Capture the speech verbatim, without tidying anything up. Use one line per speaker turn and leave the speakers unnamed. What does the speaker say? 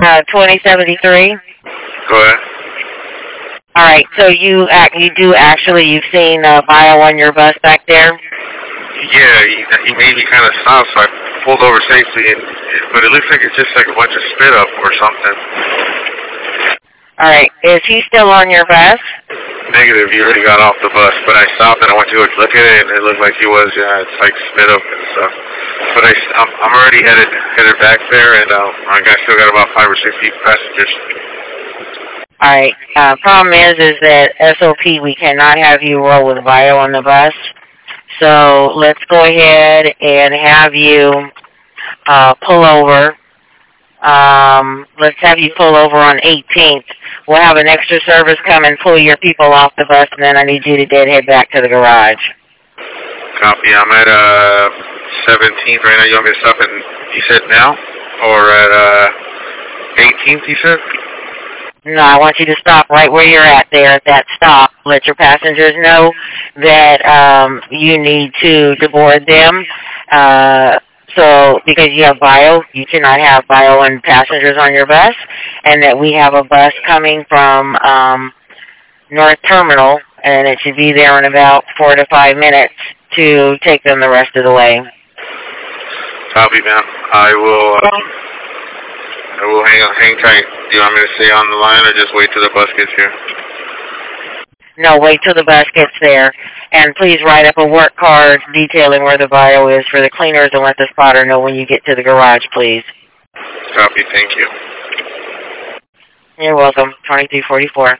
Uh, twenty seventy-three.
Go ahead.
All right. So you act, you do actually you've seen uh, bio on your bus back there.
Yeah, he, he made me kind of stop, so I pulled over safely, and, but it looks like it's just like a bunch of spit up or something.
All right. Is he still on your bus?
Negative. He already got off the bus, but I stopped and I went to go look at it, and it looked like he was. Yeah, it's like spit up and stuff. But I, I'm, I'm already headed headed back there, and uh, I got still got about five or six passengers.
All right. Uh, problem is, is that S O P we cannot have you roll with bio on the bus. So let's go ahead and have you uh, pull over. Um, let's have you pull over on eighteenth. We'll have an extra service come and pull your people off the bus, and then I need you to dead head back to the garage.
Copy. I'm at uh, seventeenth right now. You want me to stop at, you said now? Or at uh, eighteenth, you said?
No, I want you to stop right where you're at there at that stop. Let your passengers know that um, you need to deboard them. Uh, so, because you have bio, you cannot have bio and passengers on your bus, and that we have a bus coming from um, North Terminal, and it should be there in about four to five minutes to take them the rest of the way.
Copy, ma'am. I will. Uh, I will hang hang tight. Do you want me to stay on the line or just wait till the bus gets here?
No, wait till the bus gets there. And please write up a work card detailing where the bio is for the cleaners and let the spotter know when you get to the garage, please.
Copy. Thank you.
You're welcome. twenty-three forty-four.